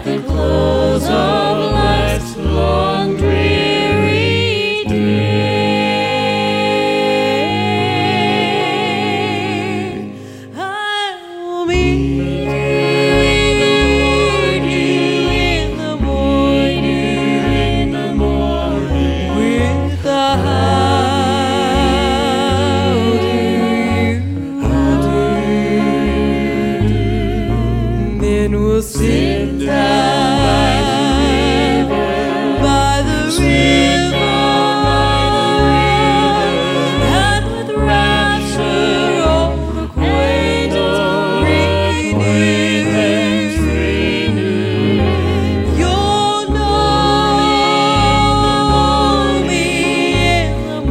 the close of life's long dreary day. I will meet you in the morning, with the then we'll sit down by the river, and with rapture old acquaintance renew. You'll know me in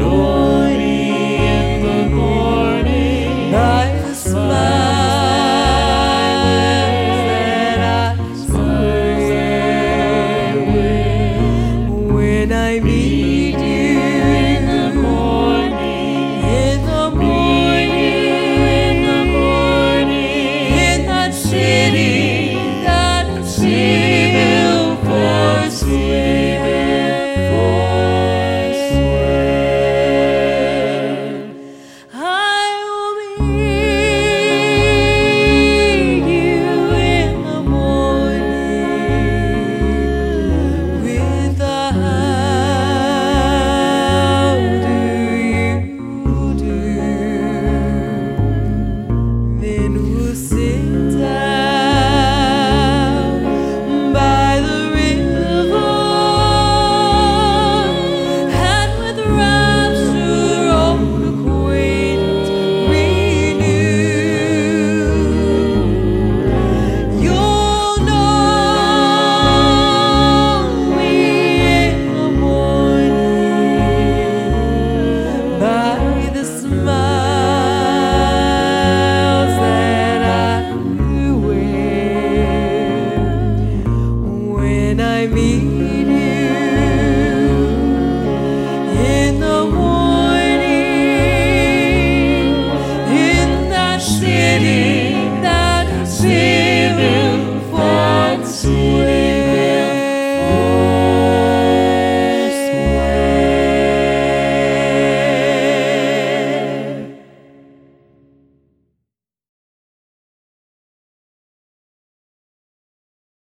the morning, by the smile when I meet you in the morning, in that city built for sweet. I will meet you in the morning, with the then we'll sit down by the river, and with rapture old acquaintance renew. You'll know me in the morning, by the smiles that I wear when I meet